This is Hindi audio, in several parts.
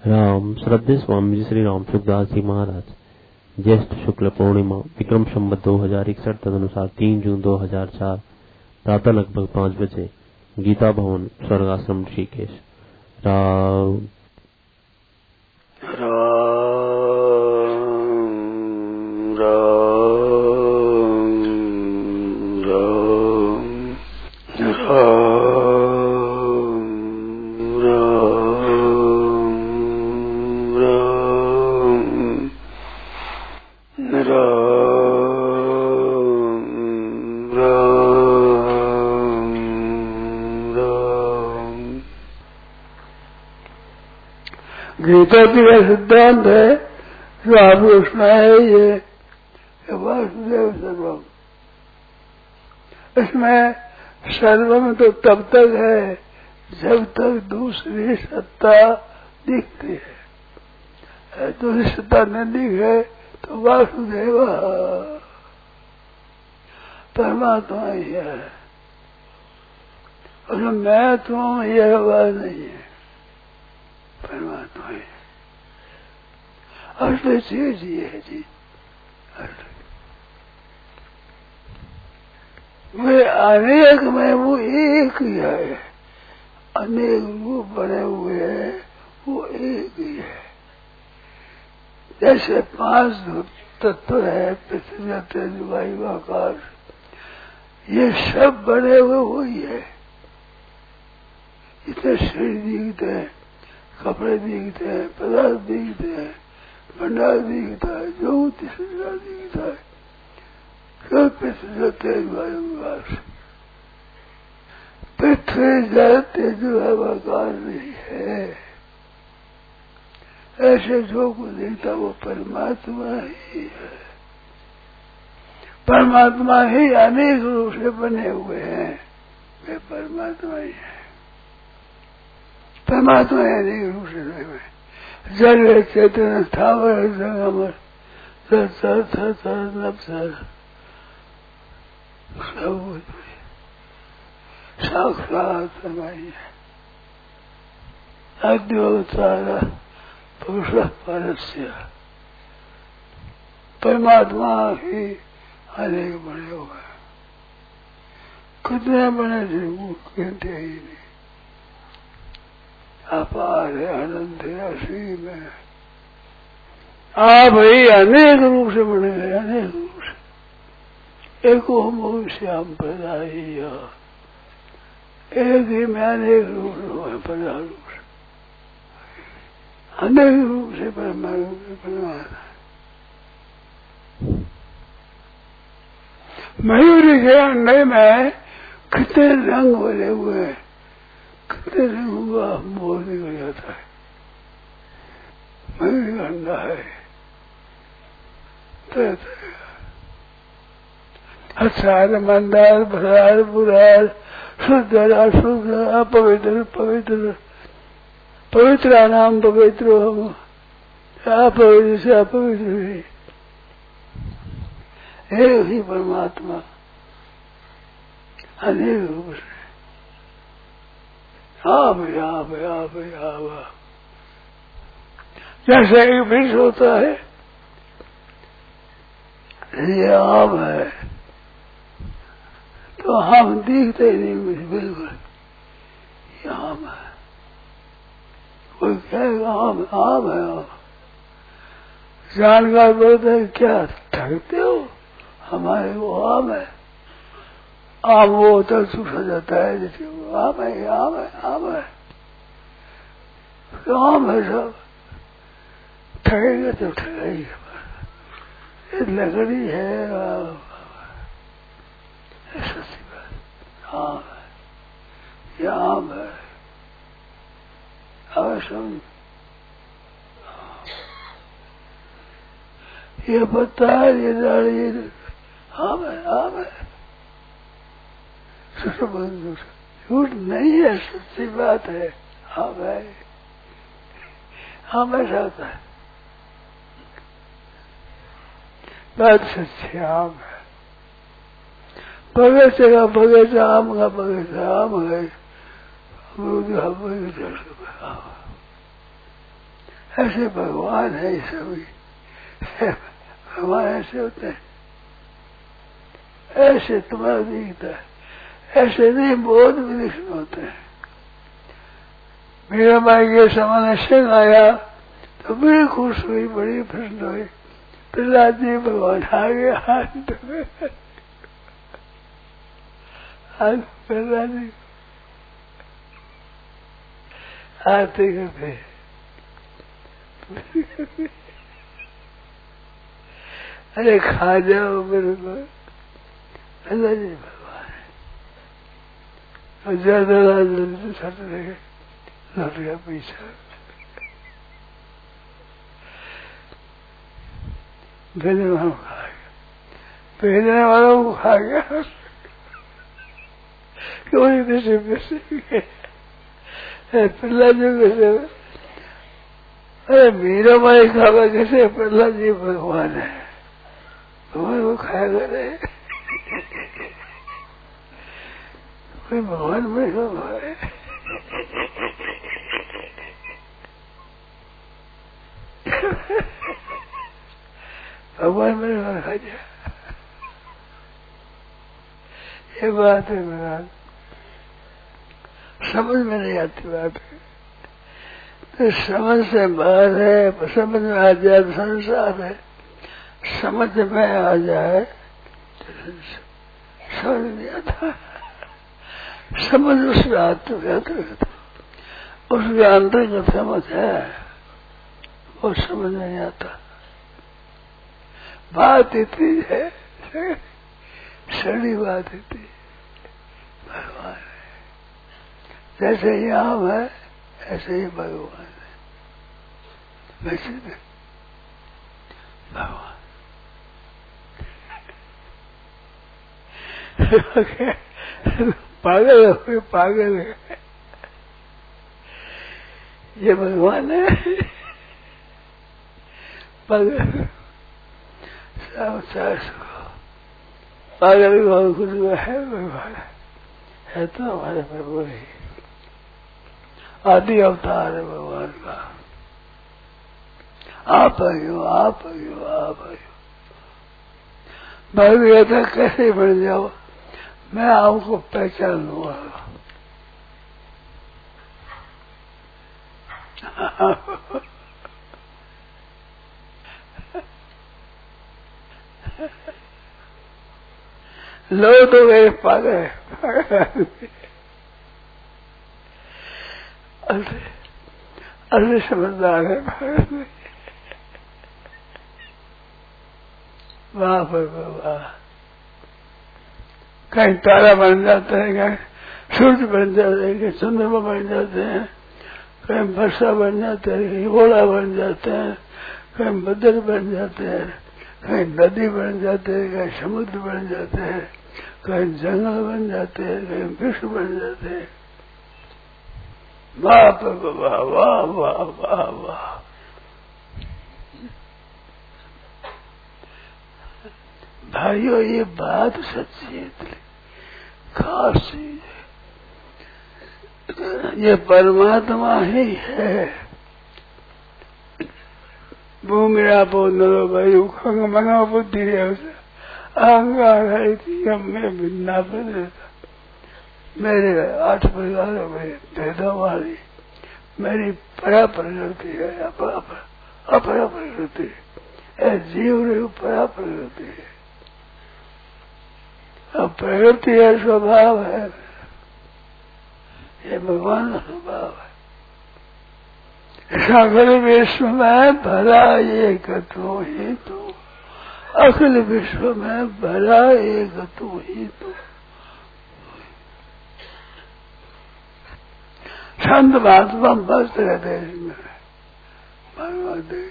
राम श्रद्धेय स्वामी श्री राम सुखदास जी महाराज ज्येष्ठ शुक्ल पूर्णिमा विक्रम संवत 2061 तदनुसार 3 जून 2004 प्रातः लगभग 5 बजे गीता भवन स्वर्गाश्रम ऋषिकेश। राम गीता की यह सिद्धांत है जो आपको सुनाया ये वासुदेव सर्वम। इसमें सर्वम तो तब तक है जब तक दूसरी सत्ता दिखती है। दूसरी सत्ता न दिखे तो वासुदेव परमात्मा ही है। और मैं तुम यह बात नहीं है, परमात्मा है। असली चीज ये है जी, वे अनेक में वो एक ही है। अनेक रूप बने हुए हैं, वो एक ही है। जैसे 5 तत्व है, पृथ्वी तेज वायु आकाश, ये सब बने हुए वही है। इतने शरीर दिखते हैं, कपड़े दिखते हैं, पदार्थ दिखते हैं, भंडार दिखता है, जो तीसरा दिखता है, सब पृथ्वी तेज वायु आकाश। पृथ्वी जल तेज वायु आकाश नहीं है। ऐसे जो कुछ दिखता वो परमात्मा ही है। परमात्मा ही अनेक रूप से बने हुए हैं, वे परमात्मा ही है। परमात्मा अनेक रूप से बने हुए हैं। जल चेतन स्थावर संगम सब साक्षात परमाई है। अद्योतारा पुरुष परस्य, परमात्मा ही अनेक बने हुए हैं। कितने बने थे वो कहते ही नहीं। अपार है, अनंत है, असीम है। आप ही अनेक रूप से बने गए, अनेक रूप से। एको हम श्याम प्रदाई, एक ही में अनेक रूप से हुए, प्रदा रूप से, अनेक रूप से परमात्मा। मयूरी के अंडे में कितने रंग बने हुए हैं, कितने रंगों का मोह निकल जाता है। मयूरी का अंडा है, अच्छा मंदार भरार बुरार शुद्ध अशुद्ध अपवित्र पवित्र, पवित्र नाम पवित्र हम, अपवित्र से अपवित्र भी एक ही परमात्मा अनेक रूप से। आप जैसे एक वृक्ष होता है, ये आम है तो हम दिखते ही नहीं, बिल्कुल ये आम है। कोई कहेगा आम है, जानकार बोलते हैं क्या ठगते हो, हमारे वो आम है। आम वो होता सूखा जाता है, जैसे वो आम है, आम है, आम है, तो आम है सब। ठगेगा तो ठगेगा, ये लकड़ी है, सच्ची बात आम है, ये आम है। अवश्य ये पत्ता है, ये डाली आम है, आम है। झूठ नहीं है, सच्ची बात है, आम है, आम ऐसा होता है। बात सच्ची आम है। बगीचे का बगीचा आम का बगीचा आम है, अमरूद का बगीचा ऐसे भगवान है सभी। भगवान ऐसे होते हैं, ऐसे तुम्हारा दिखता है, ऐसे नहीं बहुत विलक्षण होते हैं। मेरा भाई के सामने सिंह आया तो बड़ी खुश हुई, बड़ी प्रसन्न हुई। प्रहलाद जी भगवान आ गए हाथ प्रहलाद जी आते करते अरे खा जाओ मेरे को। अल्लाह जी भगवान है। ज्यादा छट लगे, लौट गया पीछा। भेजने वालों को खा गया, भेजने वालों को खा गया। कोई प्रहलाद जी कैसे, अरे मीरा माई खावा कैसे, प्रहलाद जी भगवान है, भगवान को खाया करे। कोई भगवान में है, भगवान मेरे खा जाए। ये बात है मेरा, समझ में नहीं आती बात है, तो समझ से बाहर है। समझ में आ जाए तो संसार है, समझ में आ जाए तो समझ नहीं आता। समझ उसमें आत्मव्यात उसके अंतर्गत समझ है, वो समझ नहीं आता। बात इतनी है, सड़ी बात इतनी। भगवान है, जैसे ये आम है ऐसे ही भगवान है, वैसे भगवान। पागल है, पागल है, ये भगवान है। पागल पागल को खुद में है भगवान है, तो हमारे प्रभु ही आदि अवतार है भगवान का। आप आयो, आप आयो, आप आयो। भगवता कैसे बन जाओ, मैं आपको पहचान लूंगा। लोग तो गए पागल, असली समझदार है। वाह वाह, कहीं तारा बन जाता है, कहीं सूर्य बन जाते हैं, कहीं चंद्रमा बन जाते हैं, कहीं वर्षा बन जाते हैं, कहीं ओला बन जाते हैं, कहीं बदल बन जाते हैं, कहीं नदी बन जाते हैं, कहीं समुद्र बन जाते हैं, कहीं जंगल बन जाते हैं, कहीं वृक्ष बन जाते हैं। वाह वाह वाह वाह वाह वाह। भाइयों ये बात सच्ची है, खास चीज है, ये परमात्मा ही है। भूमिरा नरो भाई मना बुद्धि है, अहंकार है, मैं भिन्ना देता। मेरे 8 प्रकारों में भेदों वाली मेरी परा प्रकृति है, अपरा प्रकृति है, जीव रही परा प्रकृति है। अब प्रकृति है, स्वभाव है, ये भगवान का स्वभाव है। अखिल विश्व में भला एक तू ही तू, अखिल विश्व में भला एक तू ही तू। संत महात्मा मस्त रहते हैं इसमें, भगवान देख।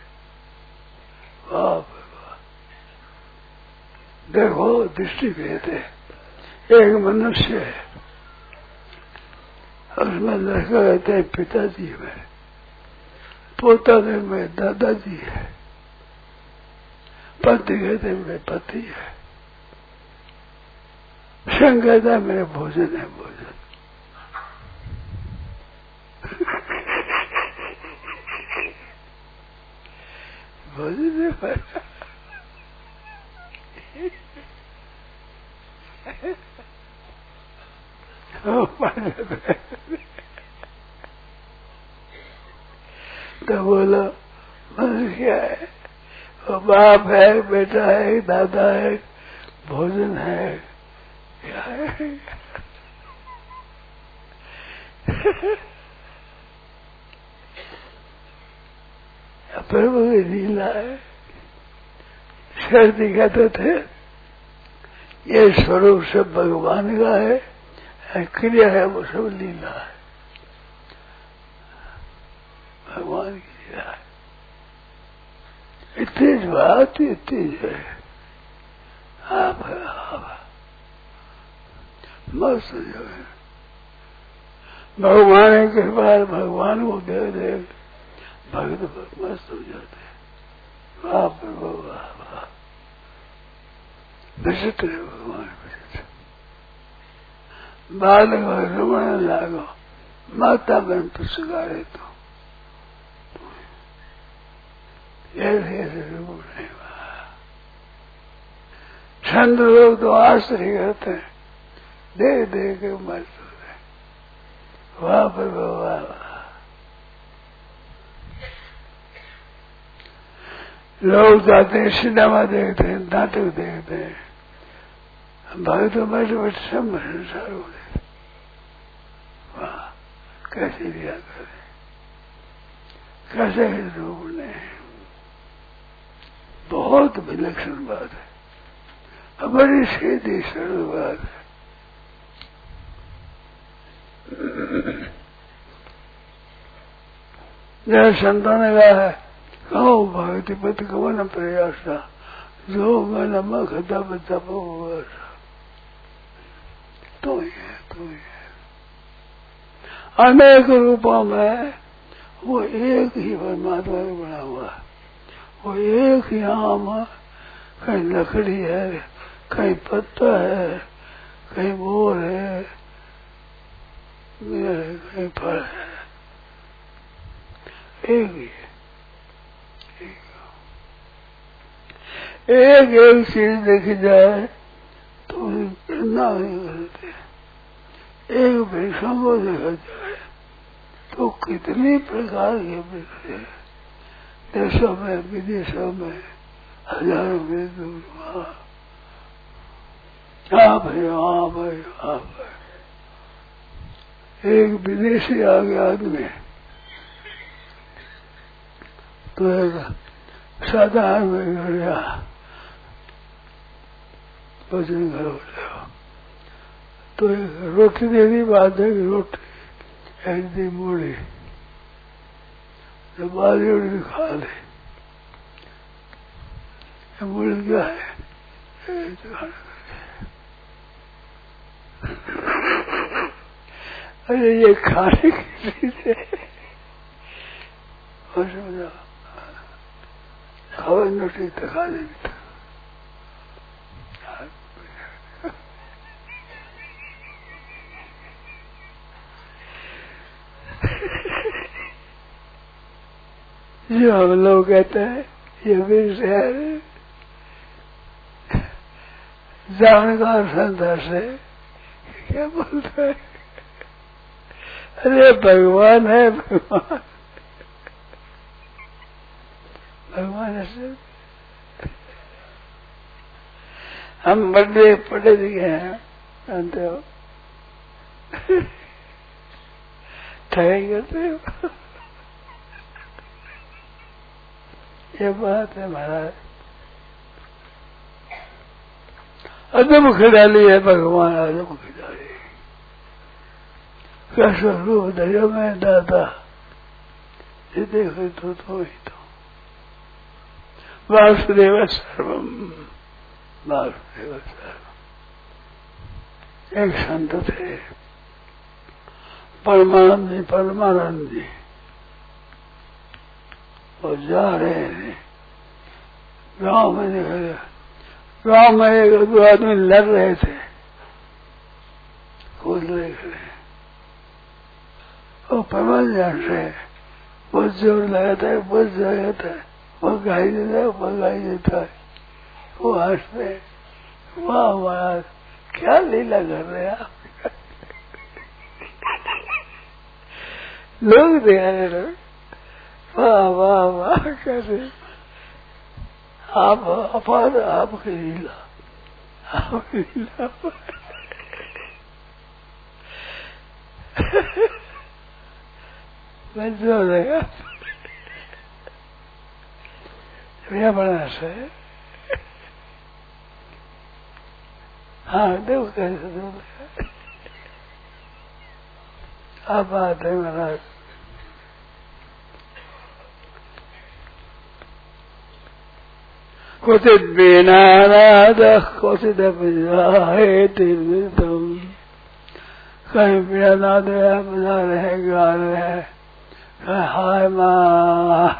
वाह देखो दृष्टि भेद है। एक मनुष्य है, उसमें लड़का कहते हैं पिताजी में, पोता में दादाजी है, पति कहते हैं मेरे पति है, संग कहता है मेरे भोजन है भोजन। भोजन नहीं पाया। तो बोलो मनुष्य क्या है? वो बाप है, बेटा है, दादा है, भोजन है, क्या है? प्रभु की लीला है। सर्दी कहते थे ये स्वरूप सब भगवान का है, क्रिया है वो सब लीला है, भगवान की लीला है। इतनी बात इतनी है, आप मस्त जो है भगवान के बाद भगवान को देख देख भक्त मस्त हो जाते हैं। वाह प्रभु वाह वाह, विचित्र है भगवान, विचित्र। बालक रमण लागो माता बन पुष्कारे तो ऐसे रूप नहीं। छंद लोग तो आश्चर्य करते हैं, देख देख के मस्त हो रहे। वाह प्रभु वाह वाह। लोग जाते हैं सिनेमा देखते हैं, नाटक देखते हैं, भक्त तो बैठे बैठे सब संसार हो रहे। वाह कैसे लिया करे, कैसे रूप ने, बहुत विलक्षण बात है, बड़ी सीधी सरल बात है। जैसे संतों ने कहा है, कहो भक्ति पति कवन प्रयासा, जो मन मख दब तप तो ही है, तो ही है। अनेक रूपों में वो एक ही परमात्मा में बना हुआ है। वो एक ही आम, कहीं लकड़ी है, कहीं पत्ता है, कहीं मोर है, कहीं फल है, एक ही है। एक एक चीज देखी जाए तो ना नहीं करते। एक वृक्षों को देखा जाए तो कितनी प्रकार के वृक्ष है, देशों में विदेशों में हजारों में दूर वहां। आप है आप है आप है। एक विदेशी आ गया आदमी तो एक साधारण में गया भोजन करो तो एक रोटी दे दी, बात है कि रोटी एक दी मूढ़ी, तो बाली रोटी खा ले। मूढ़ी क्या है? अरे ये खाने की चीज है, और समझा खाओ रोटी तो खा लेगी। जो हम लोग कहते हैं ये भी शहर जानकार संता से क्या बोलता है? अरे भगवान है, भगवान भगवान ऐसे। हम बड़े पढ़े लिखे हैं, जानते हो, ठगाई करते हो। ये बात है महाराज, अदम खिलाड़ी है भगवान, अदम खिलाड़ी का स्वरूप दया में दाता, ये देखो तो ही तो वासुदेव सर्वम, वासुदेव सर्वम। एक संत थे परमानंद जी, और जा रहे थे गांव में, निकले गांव में एक दो आदमी लड़ रहे थे, कूद रहे खड़े, और परमानंद से बहुत जोर लगाता है, बहुत लगाता है, पकाई देता है। वो हंसते, वाह महाराज क्या लीला कर रहे हैं आप। लोग देखने लोग, वाह वाह वाह कहते, आप अपार आपकी लीला, आपकी लीला। बच्चों रहेगा भैया बड़ा से। हाँ देखो कैसे दो आप बात है महाराज। क्वचित बीनानाद क्वचित तीर्थम, कहीं बिना नाद बजा रहे गा रहे, कहीं हाय माँ,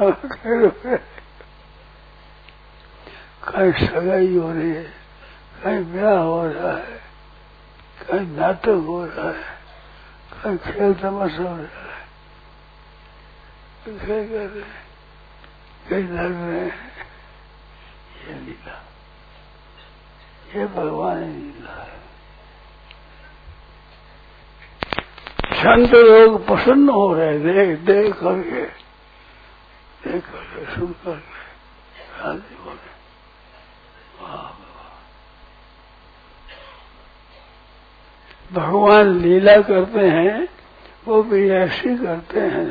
कहीं सगाई हो रही है, कहीं ब्याह हो रहा है, कहीं नाटक हो रहा है, कहीं खेल तमाशा हो रहा है, कहीं कर रहे, कहीं लड़ रहे हैं। ये लीला, ये भगवान की लीला है। संत लोग प्रसन्न हो रहे, देख करके सुन करके राजी हो रहे। भगवान लीला करते हैं, वो भी ऐसी करते हैं।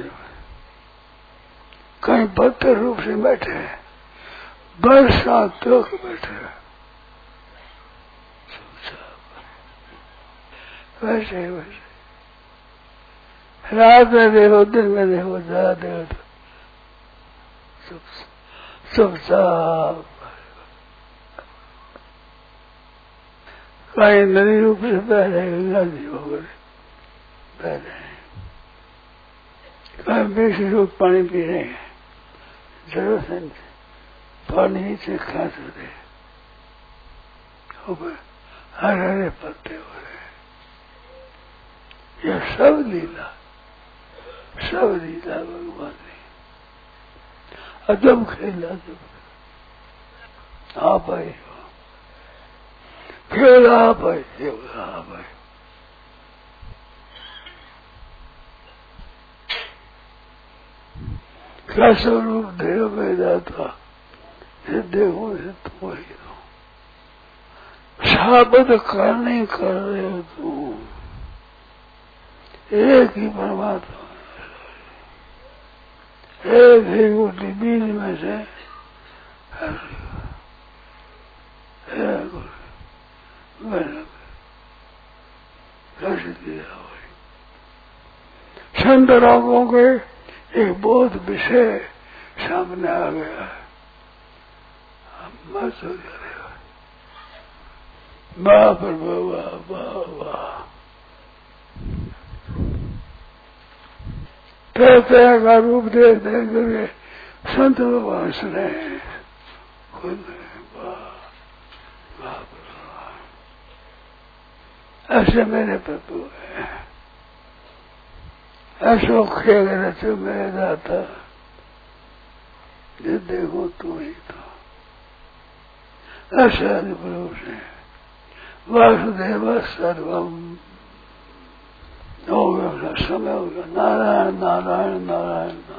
कहीं बदतर रूप से बैठे हैं, बरसात तक बैठे हैं, वैसे वैसे रात में देखो, दिन में देखो, जरा देखो तो सब साफ। कहीं नदी रूप से बह रहे, गंगा जी होकर बह रहे हैं, कहीं बेसी लोग पानी पी रहे हैं, जरूरत है पानी से खास हो रहे, हरे हरे पत्ते हो रहे। यह सब लीला भगवान ने अजब खेला। आप आए हो, केवल आप आए, केवल आप आए। क्या स्वरूप देव में जाता, देखो से तुम वही हो, शाबद करने कर रहे हो तुम, एक ही परमात्मा, एक ही गुटी बीज में से संत रागों के एक बहुत विषय सामने आ गया है। मत हो जाएगा, वाह प्रभु वाह वाह वाह। तरह का रूप देख देख करके संत लोग हंस रहे हैं, खुद ऐसे मेरे प्रभु है, ऐसो खेल रचे मेरे दाता, ये देखो तू ही तो ऐसे प्रभु से वासुदेव सर्वम हो गया, समय हो गया। नारायण नारायण नारायण नारायण।